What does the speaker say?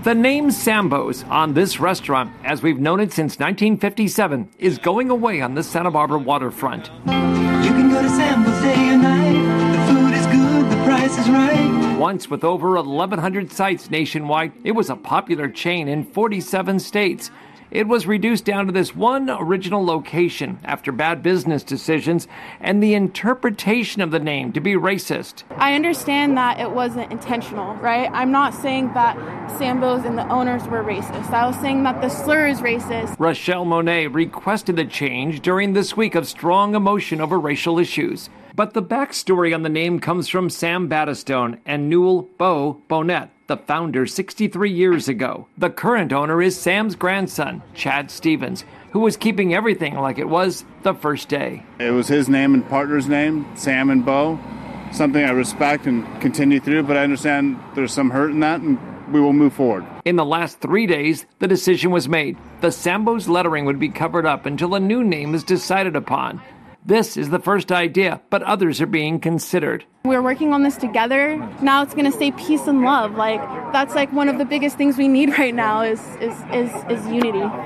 The name Sambo's on this restaurant, as we've known it since 1957, is going away on the Santa Barbara waterfront. You can go to Sambo's day or night. The food is good, the price is right. Once with over 1,100 sites nationwide, it was a popular chain in 47 states. It was reduced down to this one original location after bad business decisions and the interpretation of the name to be racist. I understand that it wasn't intentional, right? I'm not saying that Sambo's and the owners were racist. I was saying that the slur is racist. Rochelle Monet requested the change during this week of strong emotion over racial issues. But the backstory on the name comes from Sam Battistone and Newell Bo Bonnet, the founder 63 years ago. The current owner is Sam's grandson, Chad Stevens, who was keeping everything like it was the first day. It was his name and partner's name, Sam and Bo, something I respect and continue through, but I understand there's some hurt in that, and we will move forward. In the last 3 days, the decision was made. The Sambo's lettering would be covered up until a new name is decided upon. This is the first idea, but others are being considered. We're working on this together. Now it's going to say peace and love. That's one of the biggest things we need right now is unity.